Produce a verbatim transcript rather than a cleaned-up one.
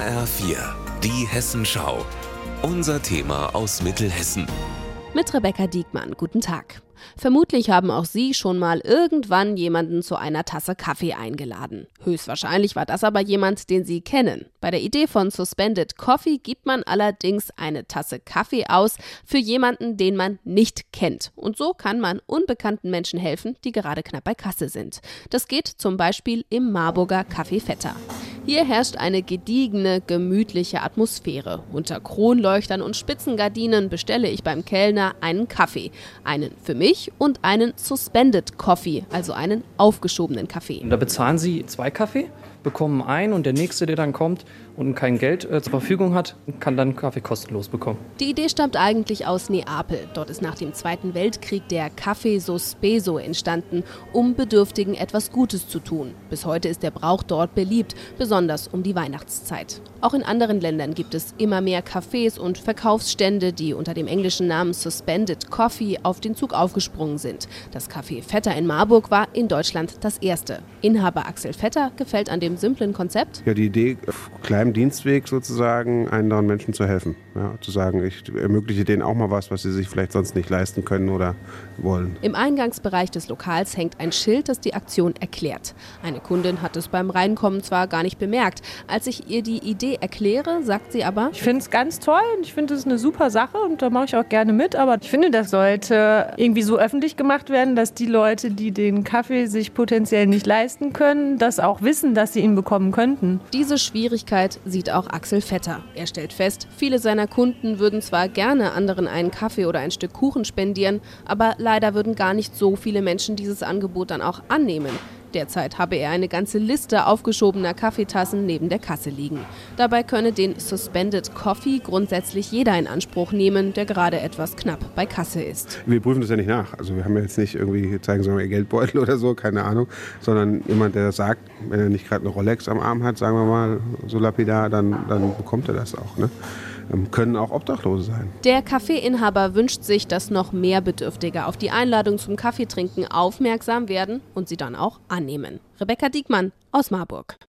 R vier, die Hessenschau. Unser Thema aus Mittelhessen. Mit Rebecca Diekmann, guten Tag. Vermutlich haben auch Sie schon mal irgendwann jemanden zu einer Tasse Kaffee eingeladen. Höchstwahrscheinlich war das aber jemand, den Sie kennen. Bei der Idee von Suspended Coffee gibt man allerdings eine Tasse Kaffee aus für jemanden, den man nicht kennt. Und so kann man unbekannten Menschen helfen, die gerade knapp bei Kasse sind. Das geht zum Beispiel im Marburger Café Vetter. Hier herrscht eine gediegene, gemütliche Atmosphäre. Unter Kronleuchtern und Spitzengardinen bestelle ich beim Kellner einen Kaffee. Einen für mich und einen Suspended Coffee, also einen aufgeschobenen Kaffee. Und da bezahlen Sie zwei Kaffee, bekommen einen und der nächste, der dann kommt und kein Geld äh, zur Verfügung hat, kann dann Kaffee kostenlos bekommen. Die Idee stammt eigentlich aus Neapel. Dort ist nach dem Zweiten Weltkrieg der Café Sospeso entstanden, um Bedürftigen etwas Gutes zu tun. Bis heute ist der Brauch dort beliebt, besonders um die Weihnachtszeit. Auch in anderen Ländern gibt es immer mehr Cafés und Verkaufsstände, die unter dem englischen Namen Suspended Coffee auf den Zug aufgesprungen sind. Das Café Vetter in Marburg war in Deutschland das erste. Inhaber Axel Vetter gefällt an dem simplen Konzept? Ja, die Idee, auf kleinem Dienstweg sozusagen anderen Menschen zu helfen. Ja, zu sagen, ich ermögliche denen auch mal was, was sie sich vielleicht sonst nicht leisten können oder wollen. Im Eingangsbereich des Lokals hängt ein Schild, das die Aktion erklärt. Eine Kundin hat es beim Reinkommen zwar gar nicht bemerkt. Als ich ihr die Idee erkläre, sagt sie aber: Ich finde es ganz toll und ich finde es eine super Sache und da mache ich auch gerne mit. Aber ich finde, das sollte irgendwie so öffentlich gemacht werden, dass die Leute, die den Kaffee sich potenziell nicht leisten können, das auch wissen, dass sie ihn bekommen könnten. Diese Schwierigkeit sieht auch Axel Vetter. Er stellt fest, viele seiner Kunden würden zwar gerne anderen einen Kaffee oder ein Stück Kuchen spendieren, aber leider würden gar nicht so viele Menschen dieses Angebot dann auch annehmen. Derzeit habe er eine ganze Liste aufgeschobener Kaffeetassen neben der Kasse liegen. Dabei könne den Suspended Coffee grundsätzlich jeder in Anspruch nehmen, der gerade etwas knapp bei Kasse ist. Wir prüfen das ja nicht nach. Also wir haben ja jetzt nicht irgendwie, zeigen Sie mal Ihr Geldbeutel oder so, keine Ahnung, sondern jemand, der das sagt, wenn er nicht gerade eine Rolex am Arm hat, sagen wir mal so lapidar, dann, dann bekommt er das auch, ne? Können auch Obdachlose sein. Der Kaffeeinhaber wünscht sich, dass noch mehr Bedürftige auf die Einladung zum Kaffeetrinken aufmerksam werden und sie dann auch annehmen. Rebecca Diekmann aus Marburg.